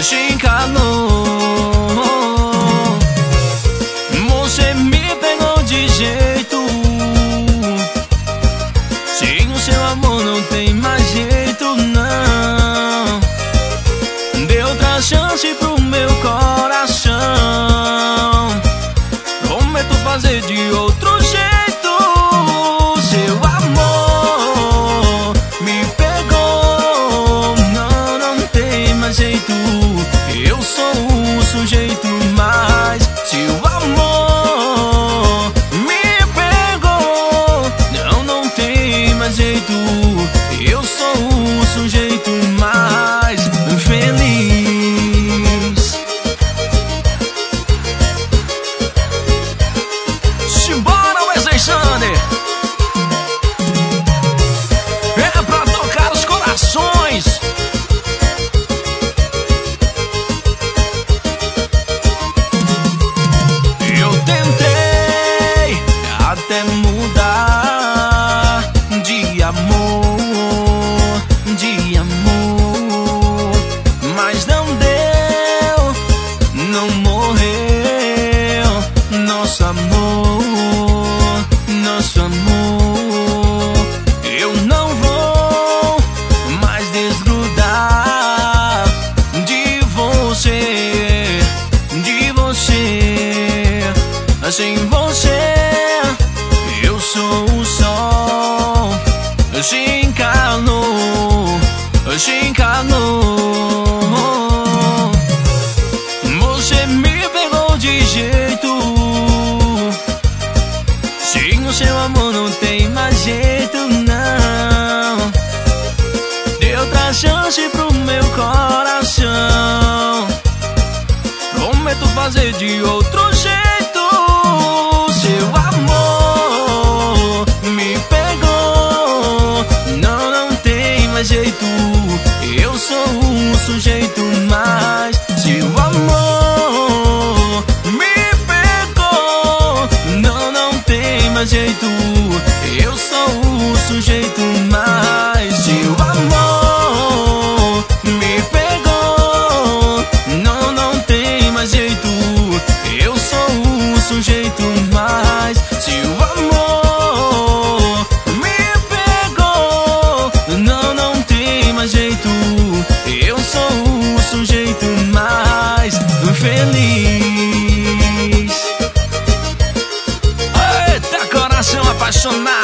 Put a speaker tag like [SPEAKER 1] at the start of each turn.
[SPEAKER 1] te enganou. Você me pegou de jeito. Sem o seu amor não tem mais jeito, não. Dê outra chance pro meu coração. Prometo fazer de outro jeito. Seu amor me pegou. Não, não tem mais jeito. Eu sou o sujeito, mas seu amor me pegou. Não, não tem mais jeito. Eu sou o sujeito mais feliz. Simbora, Wesley Sander! É pra tocar os corações. Eu tentei até mudar de amor, mas não deu, não morreu nosso amor, nosso amor. Eu não vou mais desgrudar de você, de você. Sem você eu sou o sol. Se encarnou, se encarnou. Você me pegou de jeito. Sem o seu amor não tem mais jeito, não. Dê outra chance pro meu coração. Prometo fazer de outro jeito. Seu amor me pegou. Não, não tem mais jeito. Eu sou o sujeito, mas seu amor me pegou. Não, não tem mais jeito. Eu sou o sujeito, mas seu amor me pegou. Não, não tem mais jeito. Eu sou o sujeito, mas seu amor me pegou. Não, não tem mais jeito. Eu sou o sujeito mais feliz. Eita, coração apaixonado.